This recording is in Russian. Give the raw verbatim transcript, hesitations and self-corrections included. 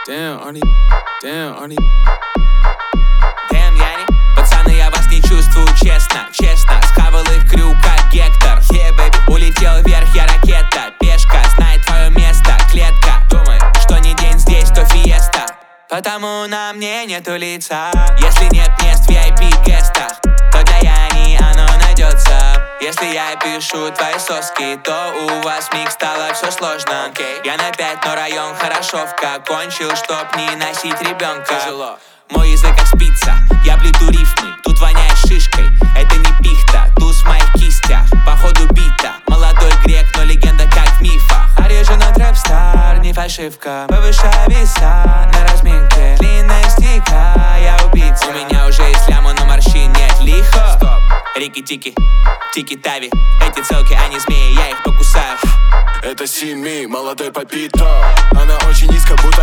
Damn, Arnie, damn, Arnie. Damn, Яни. Пацаны, я вас не чувствую, честно, честно. Схавал их крю, как Гектор. Yeah, baby. Улетел вверх, я ракета. Пешка, знает твое место, клетка. Думай, что не день здесь, то фиеста. Потому на мне нету лица. Если нет мест в ви ай пи-гестах, то для Яни оно найдется. Если я пишу твои соски, то у вас в миг стало все сложно, okay? Я на пять, но район хорошовка. Кончил, чтоб не носить ребенка. Тяжело. Мой язык как спица, я плету рифмы. Тут воняет шишкой, это не пихта. Туз в моих кистях, походу бита. Молодой грек, но легенда как в мифах. Оригинал трэп-стар, не фальшивка. Повышаю веса на разминке. Длинная стика, я убийца. У меня уже есть ляма, но морщин нет. Лихо, стоп. Рики-тики, тики-тави. Эти целки, они змеи, я их покусаю. Это Сими, молодой Папито. Она очень низко, будто